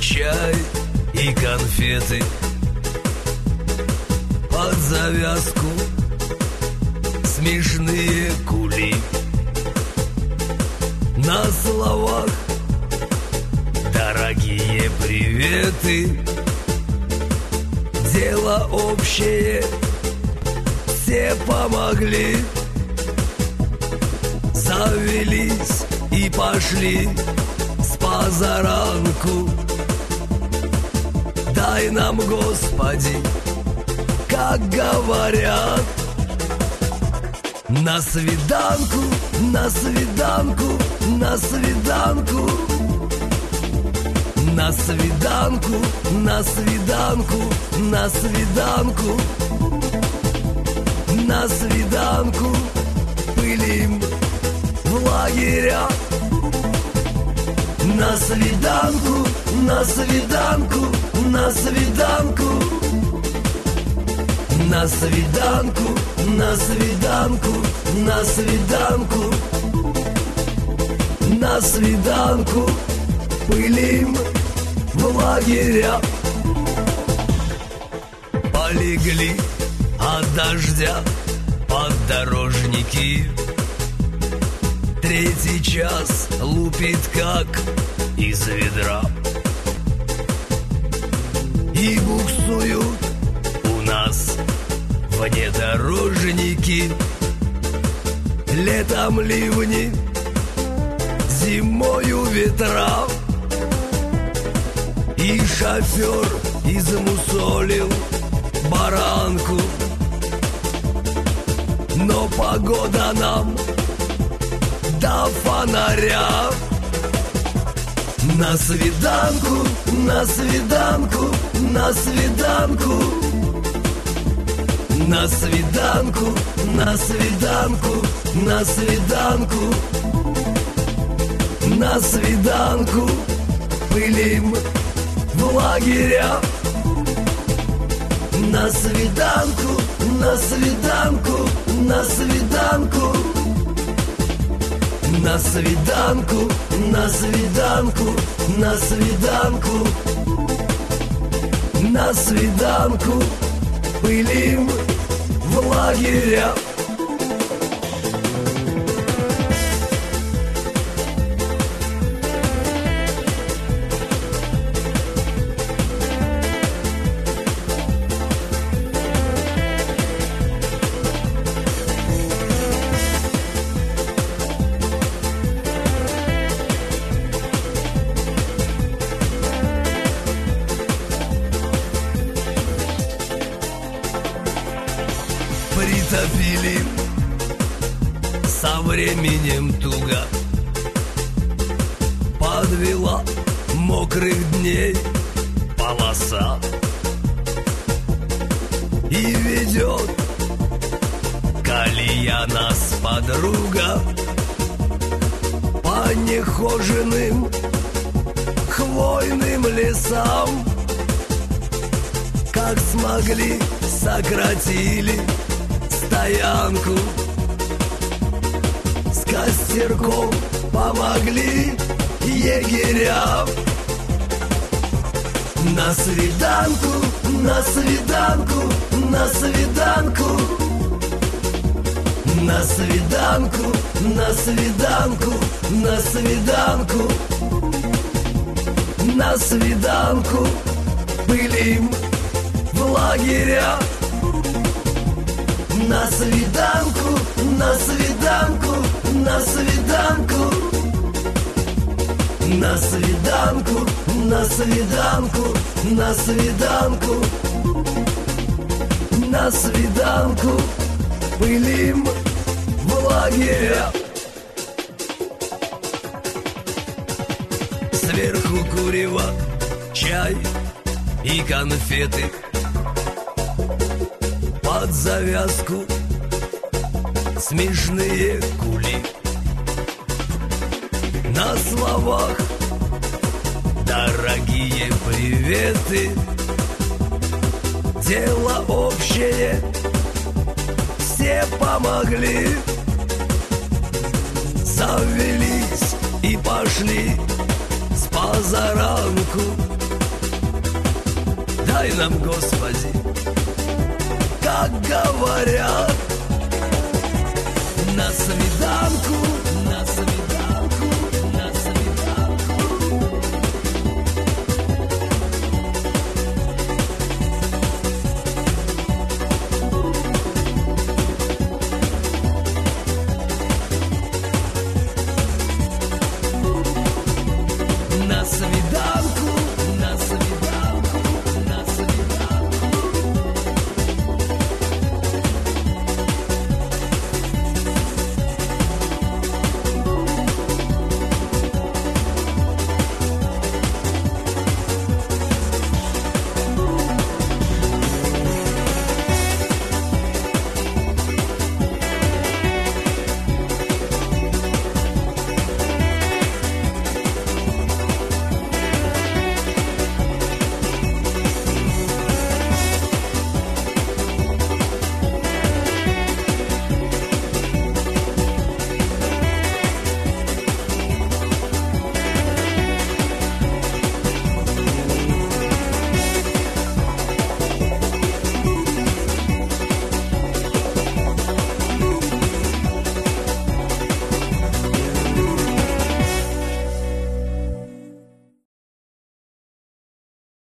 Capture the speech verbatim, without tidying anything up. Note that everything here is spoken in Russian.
чай и конфеты. Под завязку смешные кули. На словах дорогие приветы. Дело общее, все помогли. Завелись и пошли с позаранку. Дай нам, Господи, как говорят, на свиданку, на свиданку, на свиданку, на свиданку, на свиданку, на свиданку, на свиданку пылим в лагеря. На свиданку, на свиданку, на свиданку, на свиданку, на свиданку, на свиданку, на свиданку пылим в лагеря. Полегли от дождя поддорожники. Третий час лупит как из ведра. И буксуют у нас внедорожники. Летом ливни, зимою ветра. И шофер измусолил баранку. Но погода нам до фонаря. На свиданку, на свиданку, на свиданку, на свиданку, на свиданку, на свиданку, на свиданку пылим в лагеря. На свиданку, на свиданку, на свиданку, на свиданку, на свиданку, на свиданку, на свиданку пылим в лагеря. Притопили со временем туго. Подвела мокрых дней полоса. И ведет колея нас подруга по нехоженным хвойным лесам. Как смогли, сократили стоянку. С костерком помогли егерям. На свиданку, на свиданку, на свиданку, на свиданку, на свиданку, на свиданку, на свиданку пылим в лагеря. На свиданку, на свиданку, на свиданку, на свиданку, на свиданку, на свиданку, на свиданку пылим в лагеря. Сверху курева, чай и конфеты. Под завязку смешные кули. На словах дорогие приветы. Дело общее, все помогли. Завелись и пошли с позаранку. дай нам, Господи, как говорят, на свиданку, на свиданку, на свиданку. На свиданку.